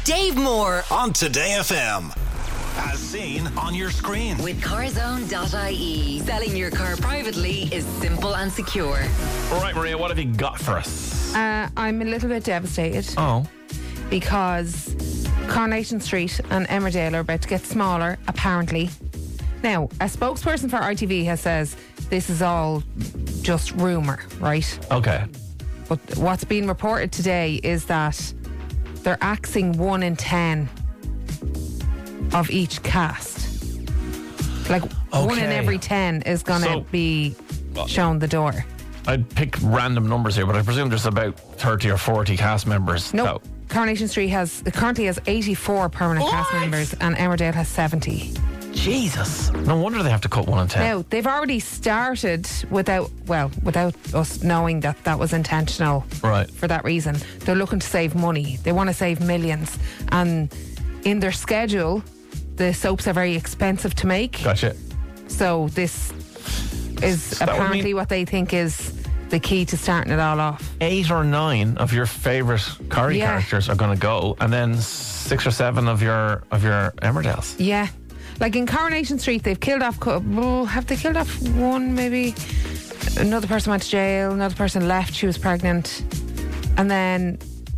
Dave Moore on Today FM. As seen on your screen. With Carzone.ie. Selling your car privately is simple and secure. All right, Maria, what have you got for us? I'm a little bit devastated. Oh. Because Coronation Street and Emmerdale are about to get smaller, apparently. Now, a spokesperson for ITV has says this is all just rumour, right? Okay. But what's been reported today is that they're axing 1 in 10 of each cast. Like, 1 in every 10 is going to be shown the door. I'd pick random numbers here, but I presume there's about 30 or 40 cast members. No, Coronation Street currently has 84 permanent cast members, and Emmerdale has 70. Jesus. No wonder they have to cut 1 in 10. Now, they've already started without us knowing that was intentional. Right. For that reason. They're looking to save money. They want to save millions. And in their schedule, the soaps are very expensive to make. Gotcha. So this is apparently what they think is the key to starting it all off. 8 or 9 of your favourite Corrie characters are going to go, and then 6 or 7 of your Emmerdales. Yeah. Like in Coronation Street, they've killed off... have they killed off one, maybe? Another person went to jail. Another person left. She was pregnant. And then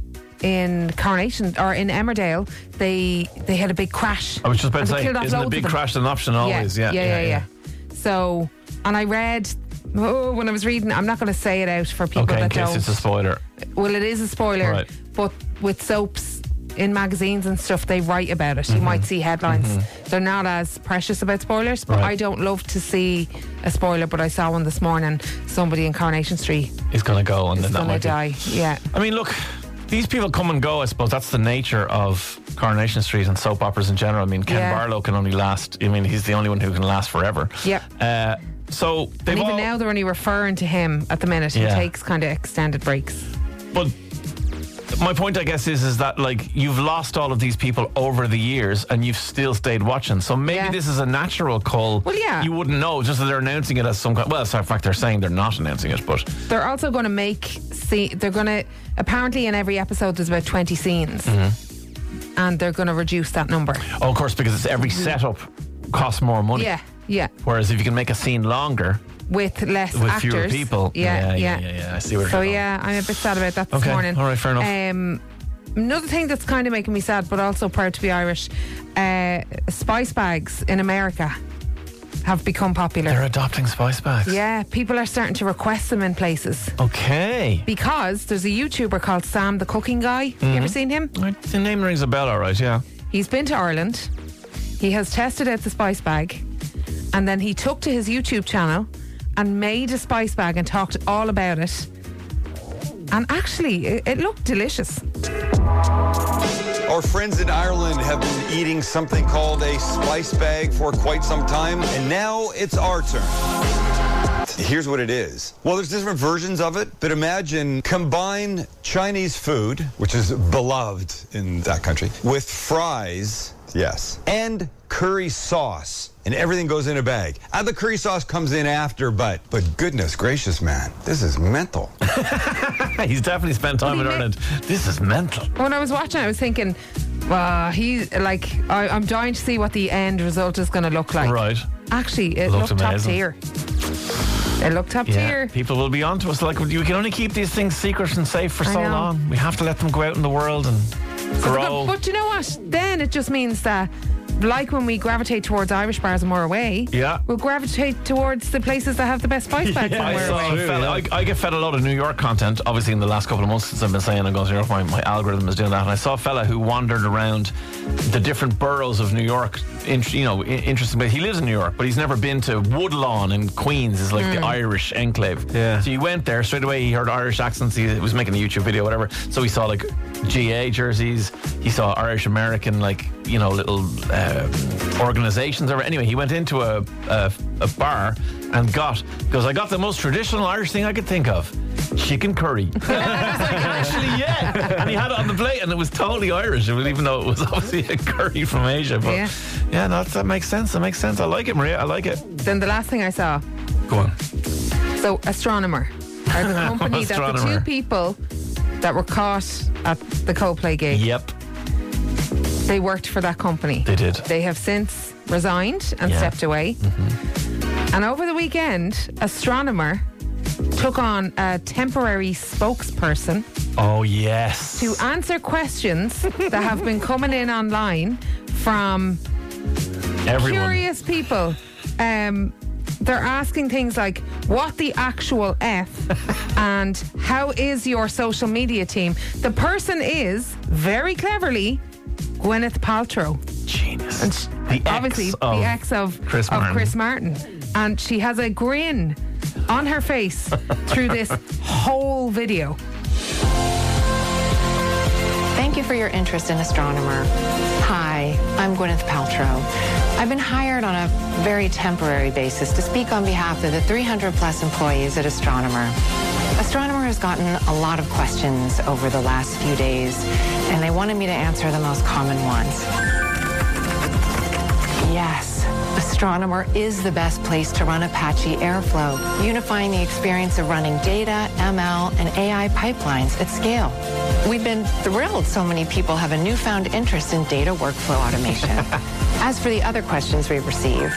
in Coronation... Or in Emmerdale, they had a big crash. I was just about to say, isn't a big crash an option always? Yeah. So... And I read... when I was reading... I'm not going to say it out for people that don't... in case it's a spoiler. Well, it is a spoiler. Right. But with soaps... in magazines and stuff, they write about it. You might see headlines. They're not as precious about spoilers, but I don't love to see a spoiler. But I saw one this morning. Somebody in Coronation Street is going to go, and then that might die. Yeah. I mean, look, these people come and go. I suppose that's the nature of Coronation Street and soap operas in general. I mean, Ken Barlow can only last. I mean, he's the only one who can last forever. Yeah. So they've and even now they're only referring to him at the minute. He takes kind of extended breaks. But my point, I guess, is that like you've lost all of these people over the years, and you've still stayed watching. So maybe this is a natural call. Well, yeah, you wouldn't know, just that they're announcing it as some kind. Well, in fact, they're saying they're not announcing it, but they're also going to they're going to apparently in every episode there's about 20 scenes, and they're going to reduce that number. Oh, of course, because every setup costs more money. Yeah. Whereas if you can make a scene longer. With less actors. With fewer people. Yeah. I see where you're going. I'm a bit sad about that this morning. All right, fair enough. Another thing that's kind of making me sad, but also proud to be Irish, spice bags in America have become popular. They're adopting spice bags. Yeah, people are starting to request them in places. Okay. Because there's a YouTuber called Sam the Cooking Guy. Have you ever seen him? The name rings a bell, all right, yeah. He's been to Ireland. He has tested out the spice bag. And then he took to his YouTube channel and made a spice bag and talked all about it. And actually, it looked delicious. Our friends in Ireland have been eating something called a spice bag for quite some time, and now it's our turn. Here's what it is. Well, there's different versions of it, but imagine combine Chinese food, which is beloved in that country, with fries, yes, and curry sauce. And everything goes in a bag. And the curry sauce comes in after, but goodness gracious, man, this is mental. He's definitely spent time in Ireland. This is mental. When I was watching, I was thinking, I'm dying to see what the end result is going to look like. Right. Actually, it looked top tier. It looked top tier. People will be on to us. Like, we can only keep these things secret and safe for so long. We have to let them go out in the world and grow. But you know what? Then it just means that, like when we gravitate towards Irish bars and we're away, we'll gravitate towards the places that have the best spice bags when we're away. I get fed a lot of New York content, obviously, in the last couple of months since I've been saying I'm going to New York. My algorithm is doing that. And I saw a fella who wandered around the different boroughs of New York. Interesting, but he lives in New York, but he's never been to Woodlawn in Queens. Is like the Irish enclave. Yeah. So he went there straight away. He heard Irish accents. He was making a YouTube video, whatever. So he saw like GA jerseys. He saw Irish American little organizations. Anyway, he went into a bar and I got the most traditional Irish thing I could think of. Chicken curry. I was like, actually, yeah. And he had it on the plate, and it was totally Irish, even though it was obviously a curry from Asia. But that makes sense. That makes sense. I like it, Maria. I like it. Then the last thing I saw. Go on. So, Astronomer are the company that the two people that were caught at the Coldplay gig. Yep. they worked for that company. They did. They have since resigned and stepped away. And over the weekend, Astronomer took on a temporary spokesperson Oh, yes. to answer questions that have been coming in online from Everyone. curious people. They're asking things like, what the actual F and how is your social media team? The person is, very cleverly, Gwyneth Paltrow. Genius. And The obviously the ex of Chris Martin. Chris Martin. And she has a grin on her face through this whole video. Thank you for your interest in Astronomer. Hi, I'm Gwyneth Paltrow. I've been hired on a very temporary basis to speak on behalf of the 300 plus employees at Astronomer. Astronomer has gotten a lot of questions over the last few days, and they wanted me to answer the most common ones. Yes, Astronomer is the best place to run Apache Airflow, unifying the experience of running data, ML, and AI pipelines at scale. We've been thrilled so many people have a newfound interest in data workflow automation. As for the other questions we've received,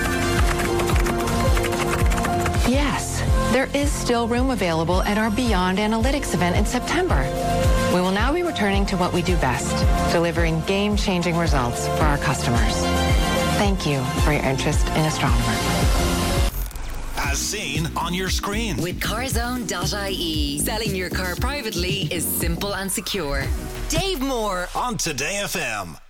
yes, there is still room available at our Beyond Analytics event in September. We will now be returning to what we do best, delivering game-changing results for our customers. Thank you for your interest in Astronomer. As seen on your screen. With carzone.ie. Selling your car privately is simple and secure. Dave Moore On Today FM.